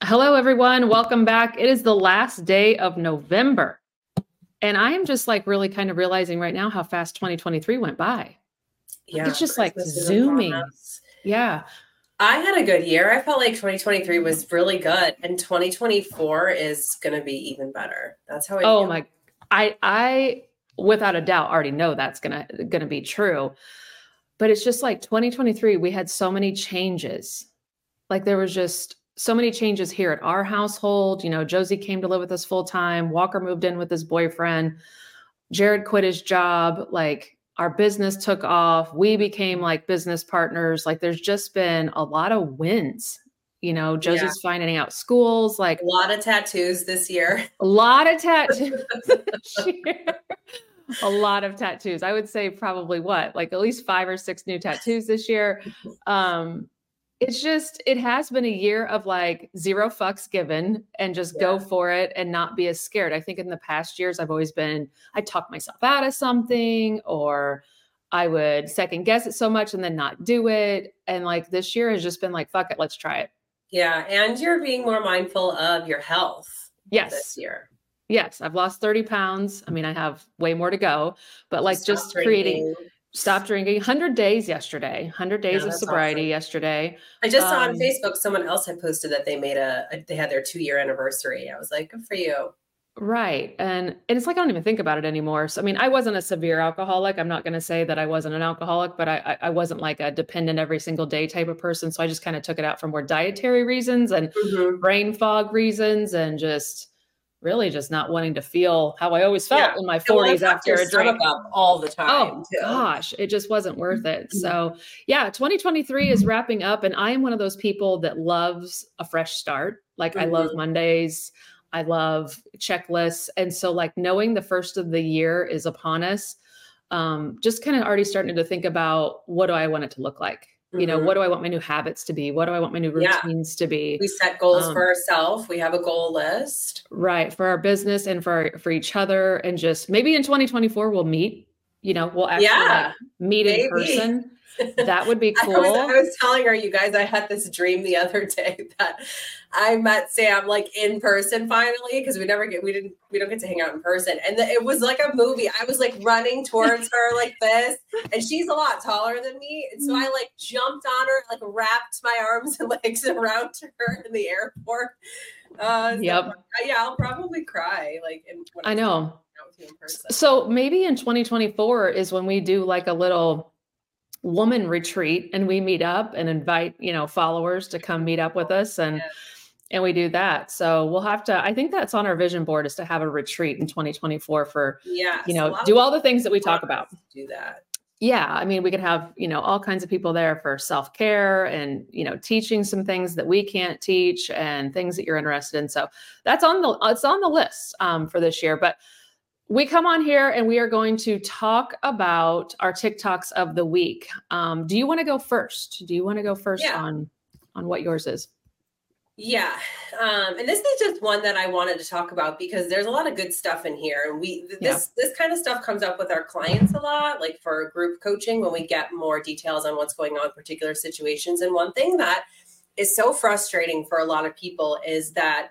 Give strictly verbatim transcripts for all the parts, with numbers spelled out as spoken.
Hello, everyone. Welcome back. It is the last day of November. And I am just like really kind of realizing right now how fast twenty twenty-three went by. Yeah. It's just like zooming. Yeah. I had a good year. I felt like twenty twenty-three was really good. And twenty twenty-four is going to be even better. That's how I Oh feel. my, I, I, without a doubt already know that's going to, going to be true. But it's just like twenty twenty-three, we had so many changes. Like there was just so many changes here at our household. You know, Josie came to live with us full time. Walker moved in with his boyfriend. Jared quit his job. Like our business took off. We became like business partners. Like there's just been a lot of wins. You know, Josie's yeah. finding out schools, like a lot of tattoos this year. A lot of tattoos this year. A lot of tattoos. I would say probably what, like at least five or six new tattoos this year. Um, It's just, it has been a year of like zero fucks given and just yeah. go for it and not be as scared. I think in the past years, I've always been, I talk myself out of something, or I would second guess it so much and then not do it. And like this year has just been like, fuck it, let's try it. Yeah. And you're being more mindful of your health. Yes. This year. Yes. I've lost thirty pounds. I mean, I have way more to go, but like Stop just drinking. creating Stop drinking. one hundred days yesterday. one hundred days yeah, of sobriety awesome. yesterday. I just um, saw on Facebook someone else had posted that they made a, a they had their two year anniversary. I was like, good for you. Right. And, and it's like, I don't even think about it anymore. So, I mean, I wasn't a severe alcoholic. I'm not going to say that I wasn't an alcoholic, but I, I wasn't like a dependent every single day type of person. So I just kind of took it out for more dietary reasons and mm-hmm. brain fog reasons and just really just not wanting to feel how I always felt yeah. in my forties after a drink up all the time. Oh too. gosh, it just wasn't worth it. So yeah, twenty twenty-three is wrapping up and I am one of those people that loves a fresh start. Like mm-hmm. I love Mondays. I love checklists. And so like knowing the first of the year is upon us, um, just kind of already starting to think about what do I want it to look like? You know, mm-hmm. what do I want my new habits to be? What do I want my new routines yeah. to be? We set goals um, for ourselves. We have a goal list. Right. For our business and for, for each other. And just maybe in twenty twenty-four, we'll meet, you know, we'll actually yeah, like meet maybe. in person. That would be cool. I was, I was telling her, you guys, I had this dream the other day that I met Sam like in person finally, because we never get, we didn't, we don't get to hang out in person. And the, it was like a movie. I was like running towards her like this, and she's a lot taller than me. And so I like jumped on her, like wrapped my arms and legs around her in the airport. Uh, so, yep. Yeah, I'll probably cry. Like, in, I know. In so maybe in twenty twenty-four is when we do like a little woman retreat and we meet up and invite, you know, followers to come meet up with us. And, yeah. and we do that. So we'll have to, I think that's on our vision board, is to have a retreat in twenty twenty-four for, yeah, you know, do all the things that we talk about. Do that. Yeah. I mean, we could have, you know, all kinds of people there for self-care and, you know, teaching some things that we can't teach and things that you're interested in. So that's on the, it's on the list um, for this year, but we come on here and we are going to talk about our TikToks of the week. Um, do you want to go first? Do you want to go first yeah. on, on what yours is? Yeah. Um, and this is just one that I wanted to talk about because there's a lot of good stuff in here. And we, this, yeah. this kind of stuff comes up with our clients a lot, like for group coaching, when we get more details on what's going on in particular situations. And one thing that is so frustrating for a lot of people is that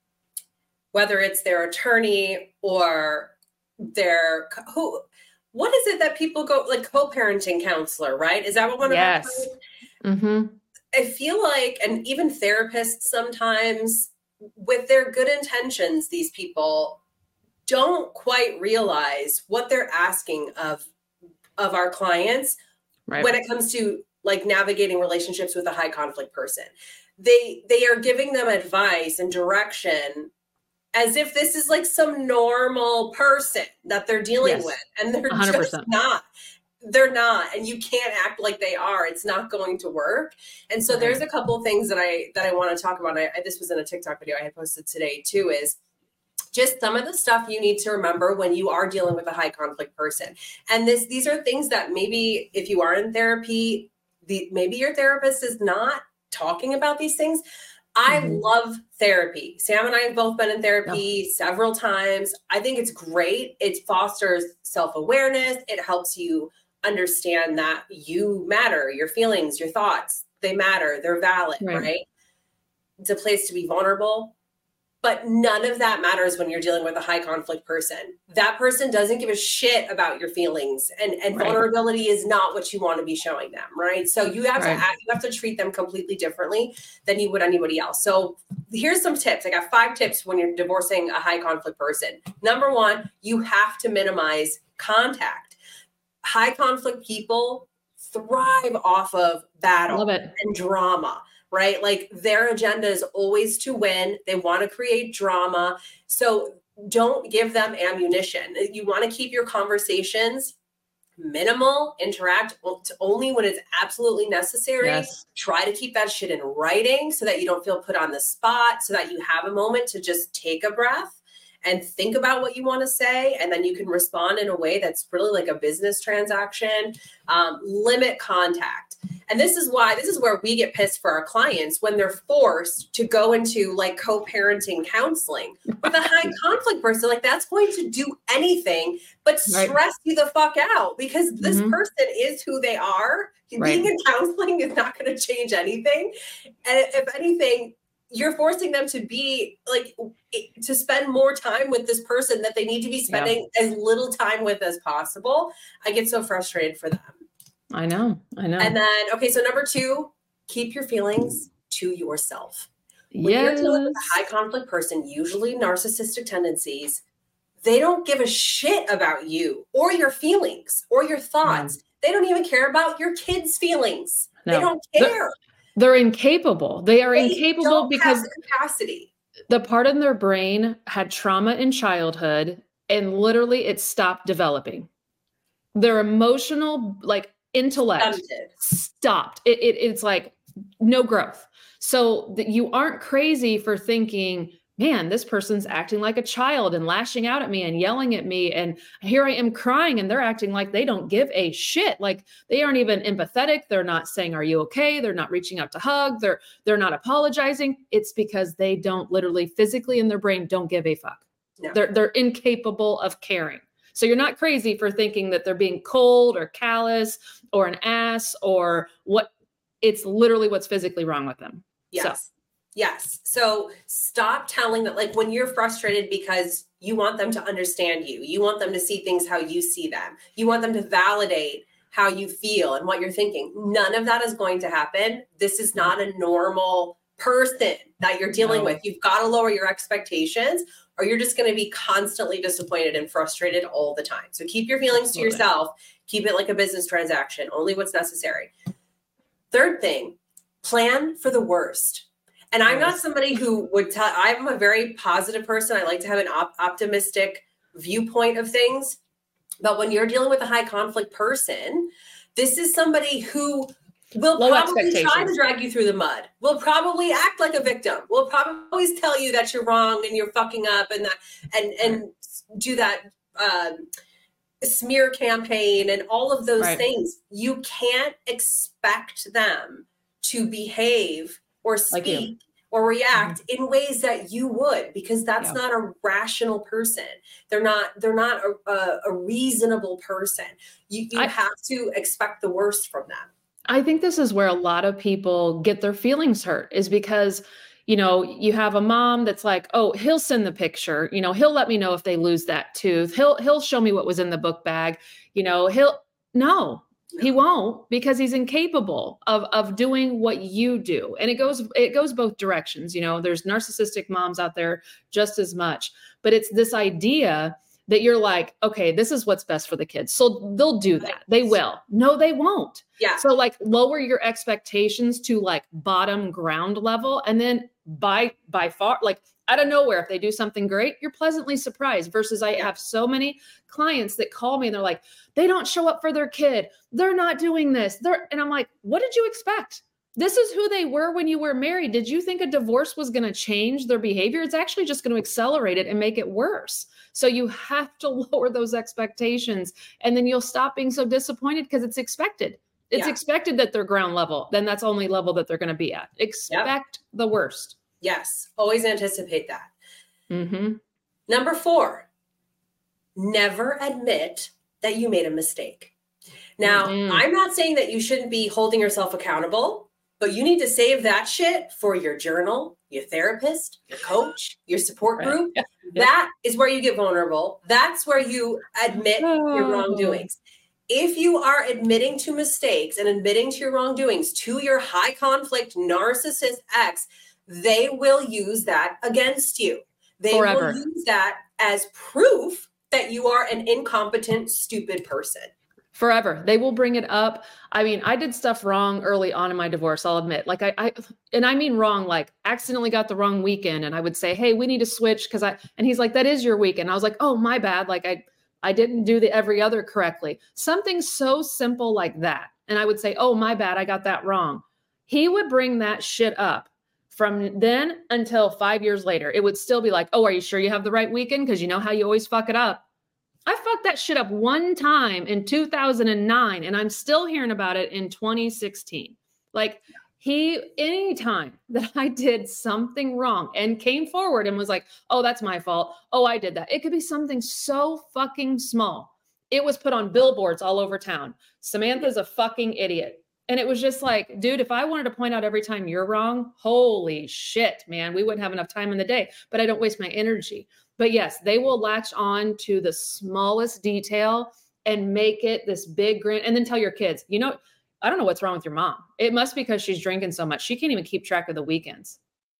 whether it's their attorney or their who, what is it that people go like co-parenting counselor, right? Is that what one yes. of them? Mm-hmm. I feel like, and even therapists sometimes with their good intentions, these people don't quite realize what they're asking of, of our clients right. when it comes to like navigating relationships with a high conflict person. They, they are giving them advice and direction as if this is like some normal person that they're dealing yes. with. And they're one hundred percent. just not. They're not. And you can't act like they are. It's not going to work. And so right. there's a couple of things that I that I want to talk about. I, I, this was in a TikTok video I had posted today too, is just some of the stuff you need to remember when you are dealing with a high conflict person. And this these are things that maybe if you are in therapy, the maybe your therapist is not talking about these things. I mm-hmm. love therapy. Sam and I have both been in therapy yeah. several times. I think it's great. It fosters self-awareness. It helps you understand that you matter, your feelings, your thoughts, they matter, they're valid, right? right? It's a place to be vulnerable. But none of that matters when you're dealing with a high conflict person. That person doesn't give a shit about your feelings, and, and right. vulnerability is not what you want to be showing them, right? So you have right. to act, you have to treat them completely differently than you would anybody else. So here's some tips. I got five tips when you're divorcing a high conflict person. Number one, you have to minimize contact. High conflict people thrive off of battle and drama. Right? Like their agenda is always to win. They want to create drama. So don't give them ammunition. You want to keep your conversations minimal, interact only when it's absolutely necessary. Yes. Try to keep that shit in writing so that you don't feel put on the spot, so that you have a moment to just take a breath and think about what you want to say. And then you can respond in a way that's really like a business transaction. Um, limit contact. And this is why, this is where we get pissed for our clients when they're forced to go into like co-parenting counseling with a high conflict person. Like that's going to do anything but stress right. you the fuck out, because this mm-hmm. person is who they are. Right. Being in counseling is not going to change anything. And if anything, you're forcing them to be like, to spend more time with this person that they need to be spending yeah. as little time with as possible. I get so frustrated for them. I know, I know. And then, okay, so number two, keep your feelings to yourself. When yes. you're dealing with a high conflict person, usually narcissistic tendencies, they don't give a shit about you or your feelings or your thoughts. Mm. They don't even care about your kids' feelings. No. They don't care. They're, they're incapable. They are they incapable don't because have the capacity. The part in their brain had trauma in childhood and literally it stopped developing. Their emotional, like, intellect Stunted. stopped. It, it, it's like no growth. So that you aren't crazy for thinking, man, this person's acting like a child and lashing out at me and yelling at me. And here I am crying and they're acting like they don't give a shit. Like they aren't even empathetic. They're not saying, are you okay? They're not reaching out to hug. They're, they're not apologizing. It's because they don't literally physically in their brain don't give a fuck. No. They're, they're incapable of caring. So you're not crazy for thinking that they're being cold or callous or an ass or what. It's literally what's physically wrong with them. Yes. So. Yes. So stop telling that, like when you're frustrated because you want them to understand you, you want them to see things how you see them. You want them to validate how you feel and what you're thinking. None of that is going to happen. This is not a normal person that you're dealing no. with. You've got to lower your expectations or you're just going to be constantly disappointed and frustrated all the time. So keep your feelings Absolutely. to yourself. Keep it like a business transaction, only what's necessary. Third thing, plan for the worst. And I'm not somebody who would tell, I'm a very positive person. I like to have an op- optimistic viewpoint of things. But when you're dealing with a high conflict person, this is somebody who will Low probably try to drag you through the mud, will probably act like a victim, will probably always tell you that you're wrong and you're fucking up and that, and, and do that um, smear campaign and all of those right. things. You can't expect them to behave or speak like or react mm-hmm. in ways that you would, because that's yeah. not a rational person. They're not, they're not a, a, a reasonable person. You, you I, have to expect the worst from them. I think this is where a lot of people get their feelings hurt, is because, you know, you have a mom that's like, oh, he'll send the picture, you know, he'll let me know if they lose that tooth. He'll, he'll show me what was in the book bag. You know, he'll, no, he won't, because he's incapable of, of doing what you do. And it goes, it goes both directions. You know, there's narcissistic moms out there just as much, but it's this idea that you're like, okay, this is what's best for the kids. So they'll do that. They will. No, they won't. Yeah. So like lower your expectations to like bottom ground level. And then by, by far, like out of nowhere, if they do something great, you're pleasantly surprised. Versus I have so many clients that call me and they're like, they don't show up for their kid. They're not doing this. They're, and I'm like, what did you expect? This is who they were when you were married. Did you think a divorce was going to change their behavior? It's actually just going to accelerate it and make it worse. So you have to lower those expectations, and then you'll stop being so disappointed because it's expected. It's yeah. expected that they're ground level. Then that's only level that they're going to be at. Expect yep. the worst. Yes. Always anticipate that. Mm-hmm. Number four, never admit that you made a mistake. Now, mm-hmm. I'm not saying that you shouldn't be holding yourself accountable. But you need to save that shit for your journal, your therapist, your coach, your support Right. group. Yeah. That is where you get vulnerable. That's where you admit Oh. your wrongdoings. If you are admitting to mistakes and admitting to your wrongdoings to your high conflict narcissist ex, they will use that against you. They Forever. will use that as proof that you are an incompetent, stupid person. Forever. They will bring it up. I mean, I did stuff wrong early on in my divorce, I'll admit. Like I, I and I mean wrong, like accidentally got the wrong weekend. And I would say, hey, we need to switch because I, and he's like, that is your weekend. I was like, oh, my bad. Like I, I didn't do the every other correctly. Something so simple like that. And I would say, oh, my bad. I got that wrong. He would bring that shit up from then until five years later. It would still be like, oh, are you sure you have the right weekend? Because you know how you always fuck it up. I fucked that shit up one time in two thousand nine, and I'm still hearing about it in twenty sixteen. Like he, anytime that I did something wrong and came forward and was like, oh, that's my fault. Oh, I did that. It could be something so fucking small. It was put on billboards all over town. Samantha's a fucking idiot. And it was just like, dude, if I wanted to point out every time you're wrong, holy shit, man, we wouldn't have enough time in the day, but I don't waste my energy. But yes, they will latch on to the smallest detail and make it this big grand, and then tell your kids, you know, I don't know what's wrong with your mom. It must be because she's drinking so much. She can't even keep track of the weekends.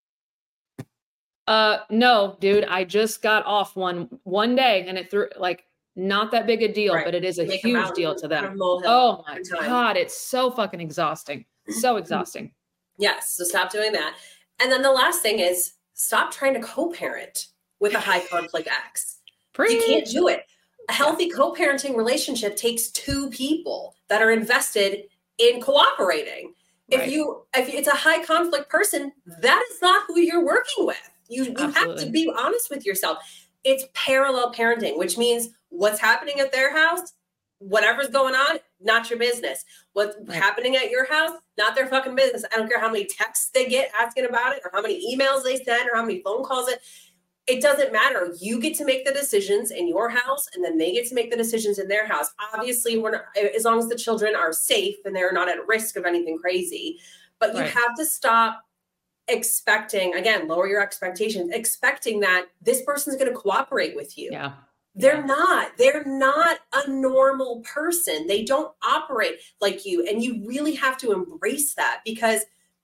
Uh, no, dude, I just got off one, one day and it threw like, not that big a deal, Right. but it is a Make a huge mountain deal to out them. of molehill Oh my every time. God. It's so fucking exhausting. So exhausting. Yes. So stop doing that. And then the last thing is stop trying to co-parent with a high conflict ex. You can't do it. A healthy co-parenting relationship takes two people that are invested in cooperating. Right. If you, if it's a high conflict person, that is not who you're working with. You, you have to be honest with yourself. It's parallel parenting, which means what's happening at their house, whatever's going on, not your business. What's right. happening at your house, not their fucking business. I don't care how many texts they get asking about it or how many emails they send or how many phone calls it. It doesn't matter. You get to make the decisions in your house and then they get to make the decisions in their house. Obviously, we're not, as long as the children are safe and they're not at risk of anything crazy, but you right. have to stop expecting, again, lower your expectations, expecting that this person's going to cooperate with you. Yeah. They're yeah. not. They're not a normal person. They don't operate like you. And you really have to embrace that because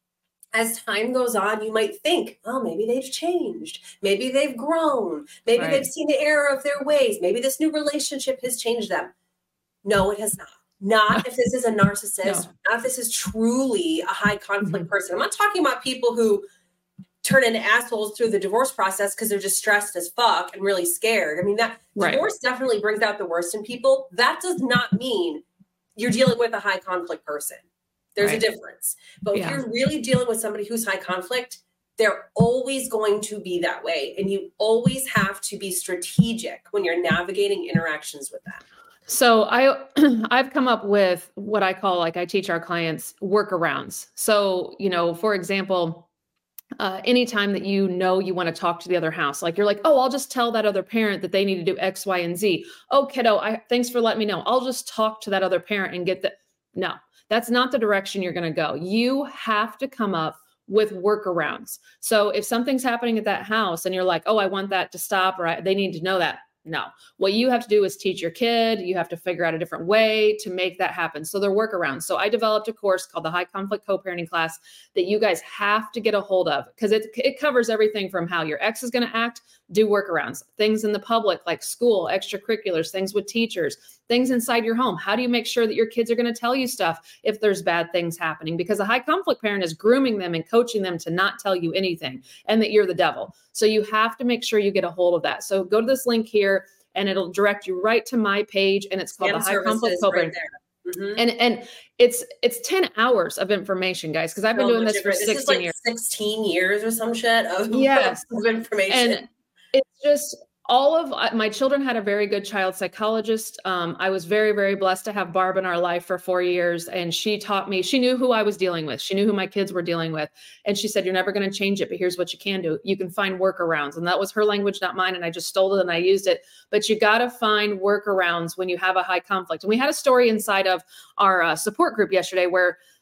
as time goes on, you might think, oh, maybe they've changed. Maybe they've grown. Maybe right. they've seen the error of their ways. Maybe this new relationship has changed them. No, it has not. Not if this is a narcissist, no. not if this is truly a high conflict mm-hmm. person. I'm not talking about people who turn into assholes through the divorce process because they're just stressed as fuck and really scared. I mean, that right. divorce definitely brings out the worst in people. That does not mean you're dealing with a high conflict person. There's right. a difference. But yeah. if you're really dealing with somebody who's high conflict, they're always going to be that way. And you always have to be strategic when you're navigating interactions with them. So I, I've come up with what I call, like I teach our clients workarounds. So, you know, for example, uh, anytime that you know you want to talk to the other house, like you're like, oh, I'll just tell that other parent that they need to do X, Y, and Z. Oh, kiddo, I, thanks for letting me know. I'll just talk to that other parent and get the, no, that's not the direction you're going to go. You have to come up with workarounds. So if something's happening at that house and you're like, oh, I want that to stop, or I, they need to know that. No, what you have to do is teach your kid. You have to figure out a different way to make that happen. So they're workarounds. So I developed a course called the High Conflict Co-Parenting Class that you guys have to get a hold of because it, it covers everything from how your ex is going to act, do workarounds, things in the public like school, extracurriculars, things with teachers, things inside your home. How do you make sure that your kids are going to tell you stuff if there's bad things happening? Because a high conflict parent is grooming them and coaching them to not tell you anything and that you're the devil. So you have to make sure you get a hold of that. So go to this link here and it'll direct you right to my page. And it's called the High Conflict Co-Parenting. Right mm-hmm. And and it's it's ten hours of information, guys, because I've been oh, doing this for sixteen this is like years. sixteen years or some shit of, yes. of information. And it's just all of my children had a very good child psychologist. Um, I was very, very blessed to have Barb in our life for four years. And she taught me, she knew who I was dealing with. She knew who my kids were dealing with. And she said, you're never going to change it, but here's what you can do. You can find workarounds. And that was her language, not mine. And I just stole it and I used it. But you got to find workarounds when you have a high conflict. And we had a story inside of our uh, support group yesterday where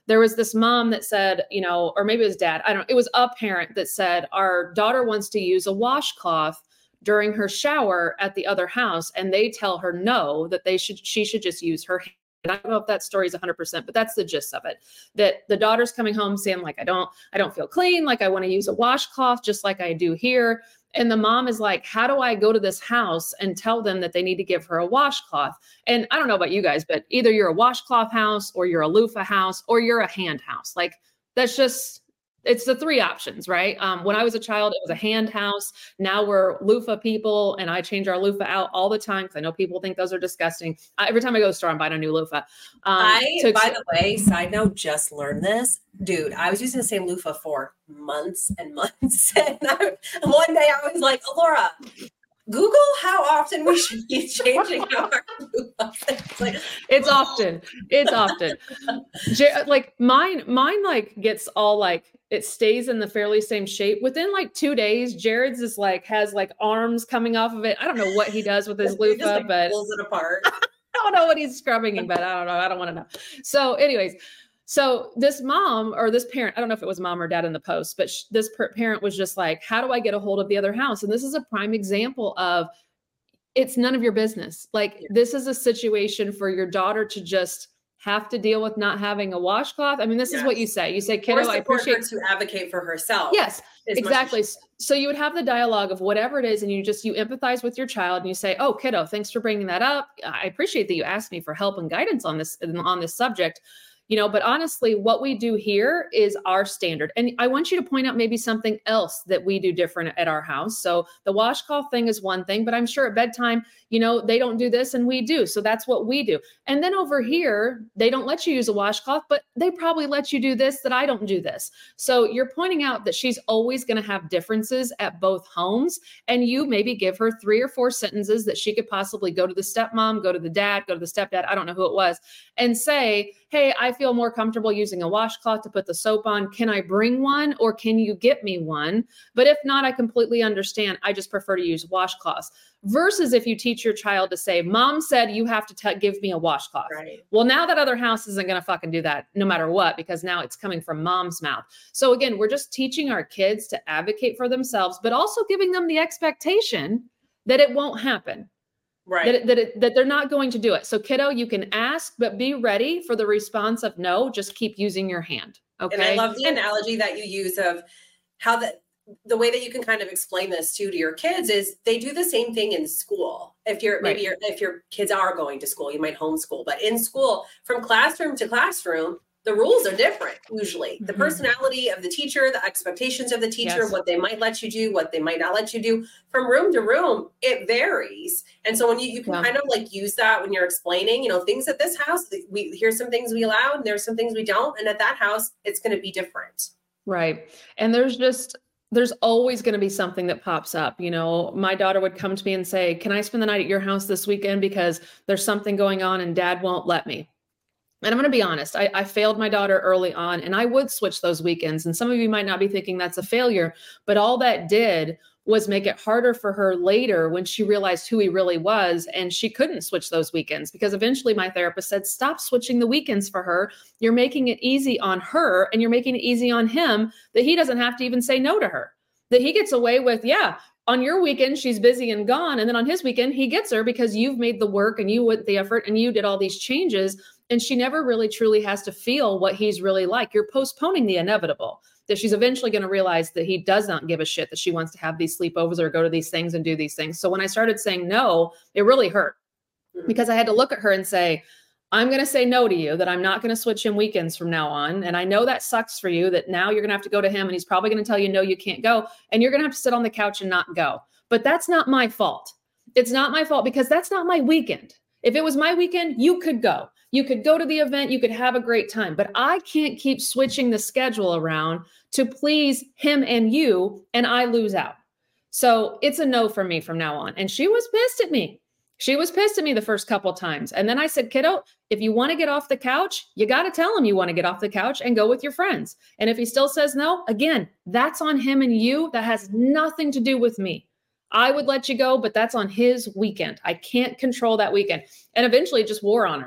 there was this mom that said, you know, or maybe it was dad, I don't know, it was a parent that said, our daughter wants to use a washcloth during her shower at the other house. And they tell her no, that they should, she should just use her hand. And I don't know if that story is one hundred percent, but that's the gist of it. That the daughter's coming home saying, like, I don't, I don't feel clean. Like, I want to use a washcloth just like I do here. And the mom is like, how do I go to this house and tell them that they need to give her a washcloth? And I don't know about you guys, but either you're a washcloth house or you're a loofah house or you're a hand house. Like, that's just, it's the three options, right? Um, when I was a child, it was a hand house. Now we're loofah people, and I change our loofah out all the time because I know people think those are disgusting. Uh, every time I go to the store, I'm buying a new loofah. Um, I, to, by the way, side note, just learned this. Dude, I was using the same loofah for months and months. And I, one day I was like, Laura, Google how often we should be changing our loofah. It's like, it's often, it's often. Like mine, mine like gets all like, it stays in the fairly same shape. Within like two days, Jared's is like, has like arms coming off of it. I don't know what he does with his he loofah, just, like, but pulls it apart. I don't know what he's scrubbing, but I don't know. I don't want to know. So anyways, so this mom or this parent, I don't know if it was mom or dad in the post, but sh- this per- parent was just like, how do I get a hold of the other house? And this is a prime example of, it's none of your business. Like, yeah. This is a situation for your daughter to just have to deal with not having a washcloth. I mean, this yes. is what you say. You say, kiddo, I appreciate her to advocate for herself. Yes, exactly. She- so you would have the dialogue of whatever it is, and you just, you empathize with your child and you say, oh, kiddo, thanks for bringing that up. I appreciate that you asked me for help and guidance on this, on this subject. You know, but honestly, what we do here is our standard. And I want you to point out maybe something else that we do different at our house. So the washcloth thing is one thing, but I'm sure at bedtime, you know, they don't do this and we do. So that's what we do. And then over here, they don't let you use a washcloth, but they probably let you do this, that I don't do this. So you're pointing out that she's always going to have differences at both homes. And you maybe give her three or four sentences that she could possibly go to the stepmom, go to the dad, go to the stepdad, I don't know who it was, and say, hey, I feel more comfortable using a washcloth to put the soap on. Can I bring one, or can you get me one? But if not, I completely understand. I just prefer to use washcloths. Versus if you teach your child to say, mom said you have to t- give me a washcloth. Right. Well, now that other house isn't going to fucking do that no matter what, because now it's coming from mom's mouth. So again, we're just teaching our kids to advocate for themselves, but also giving them the expectation that it won't happen. Right. That, it, that, it, that they're not going to do it. So kiddo, you can ask, but be ready for the response of no, just keep using your hand. Okay. And I love the analogy that you use of how the, the way that you can kind of explain this too to your kids is they do the same thing in school. If you're maybe right. you're, if your kids are going to school, you might homeschool, but in school, from classroom to classroom, the rules are different. Usually mm-hmm. the personality of the teacher, the expectations of the teacher, yes. what they might let you do, what they might not let you do, from room to room, it varies. And so when you, you can yeah. kind of like use that when you're explaining, you know, things at this house, we here's some things we allow and there's some things we don't. And at that house, it's going to be different. Right. And there's just, there's always going to be something that pops up. You know, my daughter would come to me and say, can I spend the night at your house this weekend because there's something going on and dad won't let me? And I'm going to be honest, I, I failed my daughter early on, and I would switch those weekends. And some of you might not be thinking that's a failure, but all that did was make it harder for her later when she realized who he really was. And she couldn't switch those weekends because eventually my therapist said, stop switching the weekends for her. You're making it easy on her, and you're making it easy on him that he doesn't have to even say no to her, that he gets away with, yeah, on your weekend, she's busy and gone. And then on his weekend, he gets her because you've made the work and you went the effort and you did all these changes. And she never really truly has to feel what he's really like. You're postponing the inevitable, that she's eventually going to realize that he does not give a shit, that she wants to have these sleepovers or go to these things and do these things. So when I started saying no, it really hurt because I had to look at her and say, I'm going to say no to you, that I'm not going to switch him weekends from now on. And I know that sucks for you, that now you're going to have to go to him and he's probably going to tell you, no, you can't go. And you're going to have to sit on the couch and not go. But that's not my fault. It's not my fault because that's not my weekend. If it was my weekend, you could go. You could go to the event. You could have a great time. But I can't keep switching the schedule around to please him and you, and I lose out. So it's a no for me from now on. And she was pissed at me. She was pissed at me the first couple of times. And then I said, kiddo, if you want to get off the couch, you got to tell him you want to get off the couch and go with your friends. And if he still says no, again, that's on him and you. That has nothing to do with me. I would let you go, but that's on his weekend. I can't control that weekend. And eventually it just wore on her.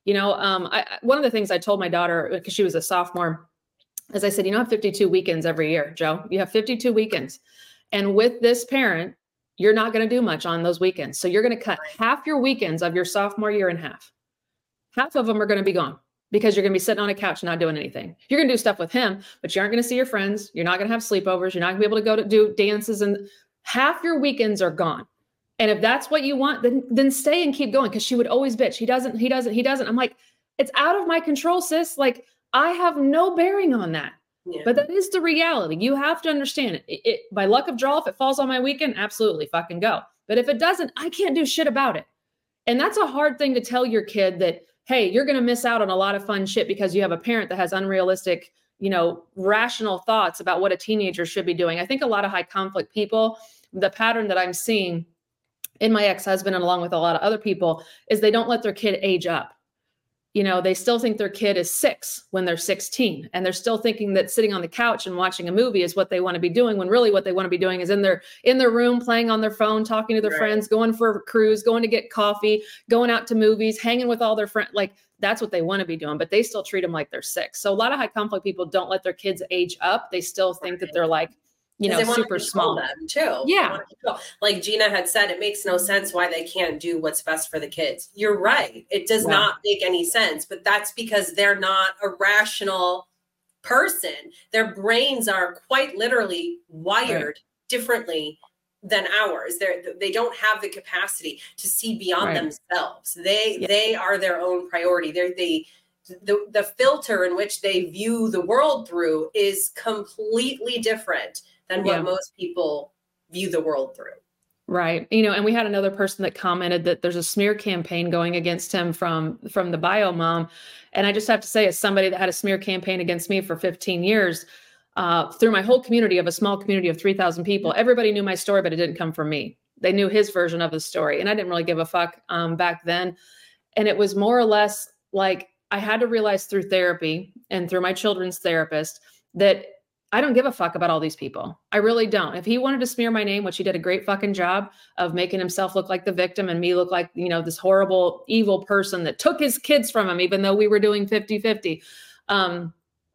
You know, um, I, one of the things I told my daughter, because she was a sophomore, as I said, you don't have fifty-two weekends every year, Joe. You have fifty-two weekends. And with this parent, you're not going to do much on those weekends. So you're going to cut half your weekends of your sophomore year in half. Half of them are going to be gone because you're going to be sitting on a couch not doing anything. You're going to do stuff with him, but you aren't going to see your friends. You're not going to have sleepovers. You're not going to be able to go to do dances, and half your weekends are gone. And if that's what you want, then then stay and keep going. Because she would always bitch. He doesn't, he doesn't, he doesn't. I'm like, it's out of my control, sis. Like, I have no bearing on that. Yeah. But that is the reality. You have to understand it. It, it. By luck of draw, if it falls on my weekend, absolutely fucking go. But if it doesn't, I can't do shit about it. And that's a hard thing to tell your kid, that, hey, you're going to miss out on a lot of fun shit because you have a parent that has unrealistic, you know, rational thoughts about what a teenager should be doing. I think a lot of high conflict people, the pattern that I'm seeing in my ex-husband and along with a lot of other people, is they don't let their kid age up. You know, they still think their kid is six when they're sixteen, and they're still thinking that sitting on the couch and watching a movie is what they want to be doing, when really what they want to be doing is in their in their room, playing on their phone, talking to their right. friends, going for a cruise, going to get coffee, going out to movies, hanging with all their friends. Like, that's what they want to be doing, but they still treat them like they're six. So a lot of high conflict people don't let their kids age up. They still think right. that they're like, you know, super small. Them too. Yeah. Like Gina had said, it makes no sense why they can't do what's best for the kids. You're right. It does yeah. not make any sense, but that's because they're not a rational person. Their brains are quite literally wired right. differently than ours. They're, they don't have the capacity to see beyond right. themselves. They, yeah. they are their own priority. They're the, the, the filter in which they view the world through is completely different than what yeah. most people view the world through. Right. You know, and we had another person that commented that there's a smear campaign going against him from, from the bio mom. And I just have to say, as somebody that had a smear campaign against me for fifteen years, uh, through my whole community of a small community of three thousand people, everybody knew my story, but it didn't come from me. They knew his version of the story. And I didn't really give a fuck um, back then. And it was more or less like, I had to realize through therapy and through my children's therapist that I don't give a fuck about all these people. I really don't. If he wanted to smear my name, which he did a great fucking job of making himself look like the victim and me look like, you know, this horrible, evil person that took his kids from him, even though we were doing fifty fifty. Um,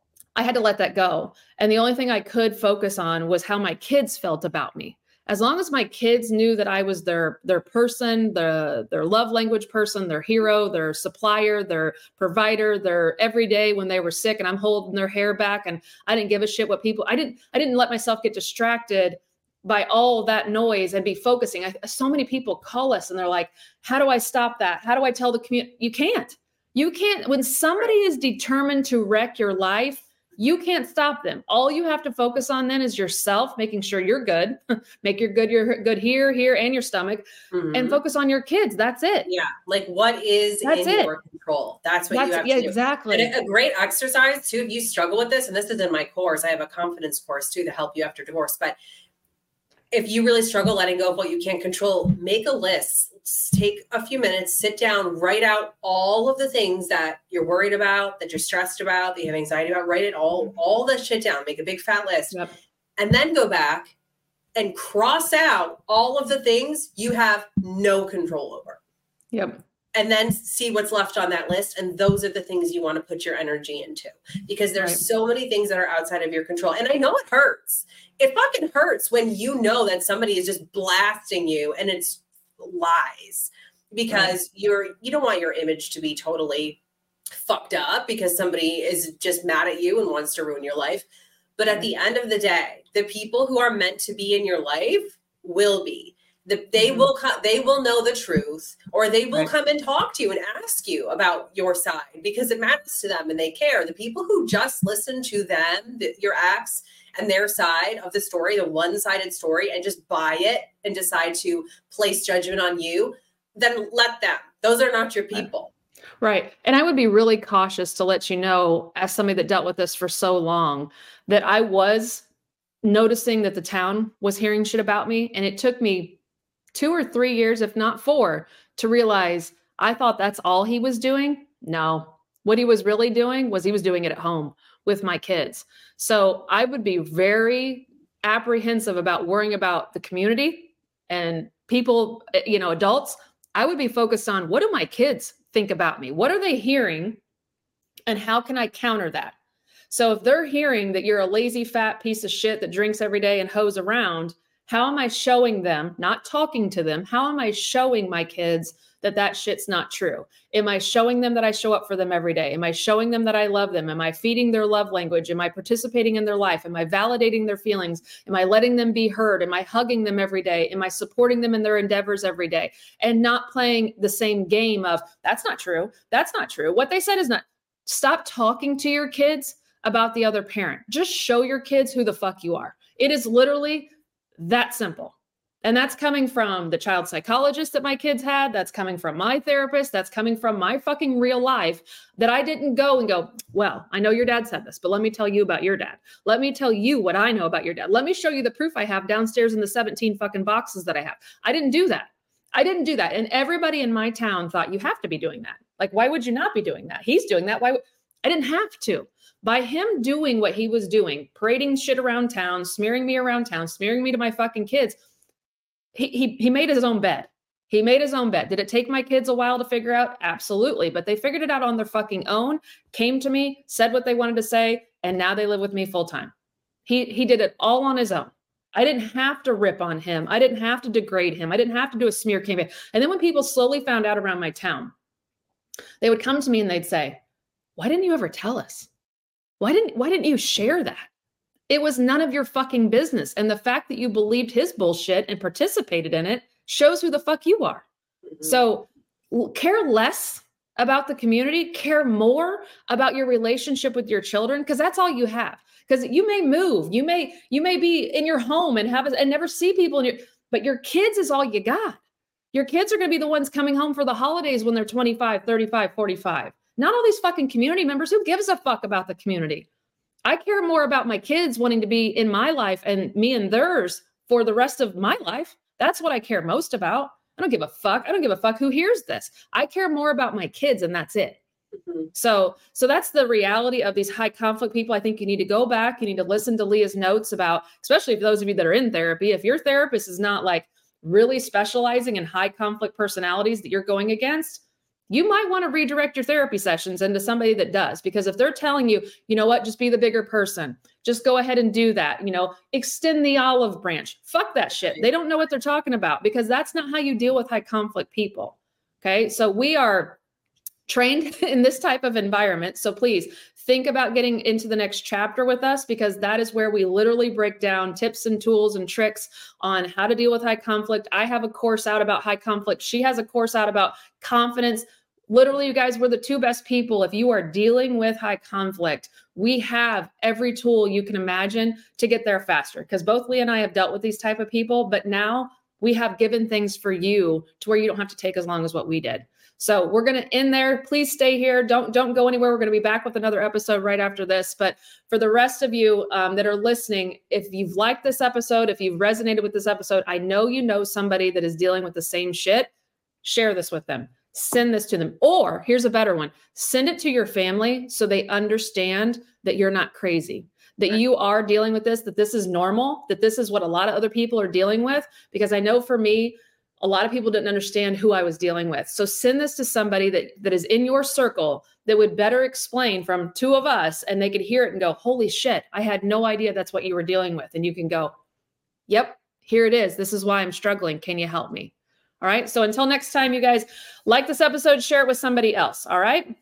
I had to let that go. And the only thing I could focus on was how my kids felt about me. As long as my kids knew that I was their, their person, the, their love language person, their hero, their supplier, their provider, their everyday when they were sick and I'm holding their hair back and I didn't give a shit what people, I didn't, I didn't let myself get distracted by all that noise and be focusing. I, so many people call us and they're like, how do I stop that? How do I tell the community? You can't, you can't, when somebody is determined to wreck your life, you can't stop them. All you have to focus on then is yourself, making sure you're good, make your good, you're good here, here, and your stomach, mm-hmm. and focus on your kids. That's it. Yeah. Like what is That's in it. your control? That's what That's, you have yeah, to do. Exactly. And a great exercise too, if you struggle with this, and this is in my course, I have a confidence course too to help you after divorce. But if you really struggle letting go of what you can't control, make a list. Take a few minutes, sit down, write out all of the things that you're worried about, that you're stressed about, that you have anxiety about. Write it all, all the shit down. Make a big fat list. Yep. And then go back and cross out all of the things you have no control over. Yep. And then see what's left on that list. And those are the things you want to put your energy into, because there's right. so many things that are outside of your control. And I know it hurts. It fucking hurts when you know that somebody is just blasting you and it's lies, because right. you're, you don't want your image to be totally fucked up because somebody is just mad at you and wants to ruin your life. But at the end of the day, the people who are meant to be in your life will be. The, they mm-hmm. will come, they will know the truth, or they will right. come and talk to you and ask you about your side because it matters to them and they care. The people who just listen to them, the, your ex and their side of the story, the one-sided story, and just buy it and decide to place judgment on you, then let them. Those are not your people. Right. And I would be really cautious to let you know, as somebody that dealt with this for so long, that I was noticing that the town was hearing shit about me. And it took me two or three years, if not four, to realize I thought that's all he was doing. No, what he was really doing was he was doing it at home with my kids. So I would be very apprehensive about worrying about the community and people, you know, adults. I would be focused on, what do my kids think about me? What are they hearing? And how can I counter that? So if they're hearing that you're a lazy, fat piece of shit that drinks every day and hoes around, how am I showing them, not talking to them, how am I showing my kids that that shit's not true? Am I showing them that I show up for them every day? Am I showing them that I love them? Am I feeding their love language? Am I participating in their life? Am I validating their feelings? Am I letting them be heard? Am I hugging them every day? Am I supporting them in their endeavors every day? And not playing the same game of, that's not true. That's not true. What they said is not. Stop talking to your kids about the other parent. Just show your kids who the fuck you are. It is literally that simple. And that's coming from the child psychologist that my kids had. That's coming from my therapist. That's coming from my fucking real life, that I didn't go and go, well, I know your dad said this, but let me tell you about your dad. Let me tell you what I know about your dad. Let me show you the proof I have downstairs in the seventeen fucking boxes that I have. I didn't do that. I didn't do that. And everybody in my town thought, you have to be doing that. Like, why would you not be doing that? He's doing that. Why? W-? I didn't have to. By him doing what he was doing, parading shit around town, smearing me around town, smearing me to my fucking kids, he, he, he made his own bed. He made his own bed. Did it take my kids a while to figure out? Absolutely. But they figured it out on their fucking own, came to me, said what they wanted to say, and now they live with me full time. He, he did it all on his own. I didn't have to rip on him. I didn't have to degrade him. I didn't have to do a smear campaign. And then when people slowly found out around my town, they would come to me and they'd say, why didn't you ever tell us? Why didn't, why didn't you share that? It was none of your fucking business. And the fact that you believed his bullshit and participated in it shows who the fuck you are. Mm-hmm. So care less about the community, care more about your relationship with your children, because that's all you have. Because you may move, you may, you may be in your home and have, a, and never see people in your, but your kids is all you got. Your kids are going to be the ones coming home for the holidays when they're twenty-five, thirty-five, forty-five. Not all these fucking community members. Who gives a fuck about the community? I care more about my kids wanting to be in my life and me and theirs for the rest of my life. That's what I care most about. I don't give a fuck. I don't give a fuck who hears this. I care more about my kids, and that's it. Mm-hmm. So, so that's the reality of these high conflict people. I think you need to go back. You need to listen to Leah's notes about, especially for those of you that are in therapy, if your therapist is not like really specializing in high conflict personalities that you're going against, you might want to redirect your therapy sessions into somebody that does, because if they're telling you, you know what, just be the bigger person, just go ahead and do that, you know, extend the olive branch, fuck that shit. They don't know what they're talking about, because that's not how you deal with high conflict people. Okay. So we are trained in this type of environment. So please think about getting into the next chapter with us, because that is where we literally break down tips and tools and tricks on how to deal with high conflict. I have a course out about high conflict. She has a course out about confidence. Literally, you guys, we're the two best people. If you are dealing with high conflict, we have every tool you can imagine to get there faster, because both Leah and I have dealt with these type of people, but now we have given things for you to where you don't have to take as long as what we did. So we're going to end there. Please stay here. Don't, don't go anywhere. We're going to be back with another episode right after this. But for the rest of you um, that are listening, if you've liked this episode, if you've resonated with this episode, I know you know somebody that is dealing with the same shit. Share this with them. Send this to them. Or here's a better one. Send it to your family so they understand that you're not crazy, that right. you are dealing with this, that this is normal, that this is what a lot of other people are dealing with. Because I know for me, a lot of people didn't understand who I was dealing with. So send this to somebody that, that is in your circle that would better explain from two of us, and they could hear it and go, holy shit, I had no idea that's what you were dealing with. And you can go, yep, here it is. This is why I'm struggling. Can you help me? All right. So until next time, you guys, like this episode, share it with somebody else. All right.